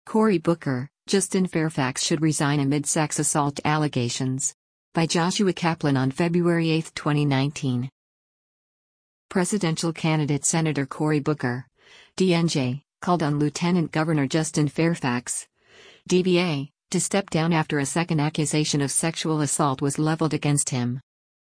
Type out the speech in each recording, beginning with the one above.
Cory Booker, Justin Fairfax should resign amid sex assault allegations. By Joshua Kaplan on February 8, 2019. Presidential candidate Senator Cory Booker, DNJ, called on Lieutenant Governor Justin Fairfax, DBA, to step down after a second accusation of sexual assault was leveled against him.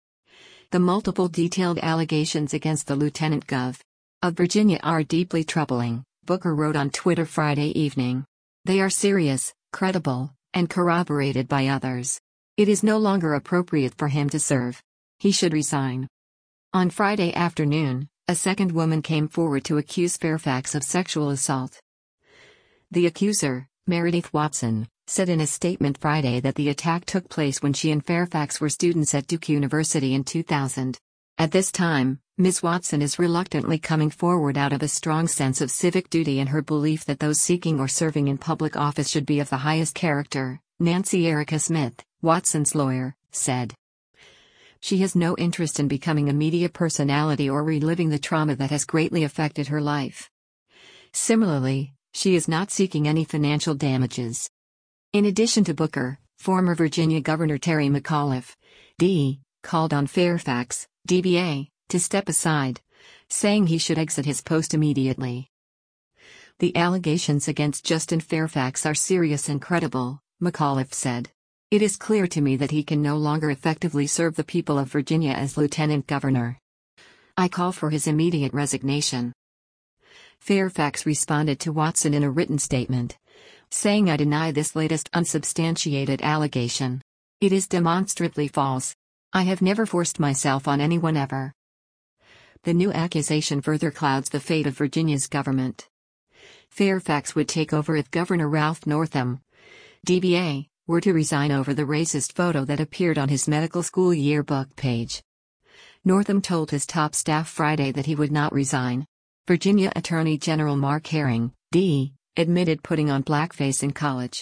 The multiple detailed allegations against the Lieutenant Gov. of Virginia are deeply troubling, Booker wrote on Twitter Friday evening. They are serious, credible, and corroborated by others. It is no longer appropriate for him to serve. He should resign. On Friday afternoon, a second woman came forward to accuse Fairfax of sexual assault. The accuser, Meredith Watson, said in a statement Friday that the attack took place when she and Fairfax were students at Duke University in 2000. At this time, Ms. Watson is reluctantly coming forward out of a strong sense of civic duty and her belief that those seeking or serving in public office should be of the highest character, Nancy Erica Smith, Watson's lawyer, said. She has no interest in becoming a media personality or reliving the trauma that has greatly affected her life. Similarly, she is not seeking any financial damages. In addition to Booker, former Virginia Governor Terry McAuliffe, D., called on Fairfax, DBA, to step aside, saying he should exit his post immediately. The allegations against Justin Fairfax are serious and credible, McAuliffe said. It is clear to me that he can no longer effectively serve the people of Virginia as Lieutenant Governor. I call for his immediate resignation. Fairfax responded to Watson in a written statement, saying, I deny this latest unsubstantiated allegation. It is demonstrably false. I have never forced myself on anyone ever. The new accusation further clouds the fate of Virginia's government. Fairfax would take over if Governor Ralph Northam, DBA, were to resign over the racist photo that appeared on his medical school yearbook page. Northam told his top staff Friday that he would not resign. Virginia Attorney General Mark Herring, D., admitted putting on blackface in college.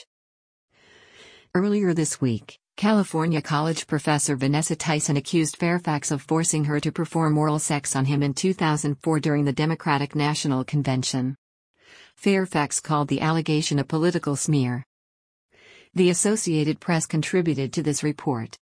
Earlier this week, California college professor Vanessa Tyson accused Fairfax of forcing her to perform oral sex on him in 2004 during the Democratic National Convention. Fairfax called the allegation a political smear. The Associated Press contributed to this report.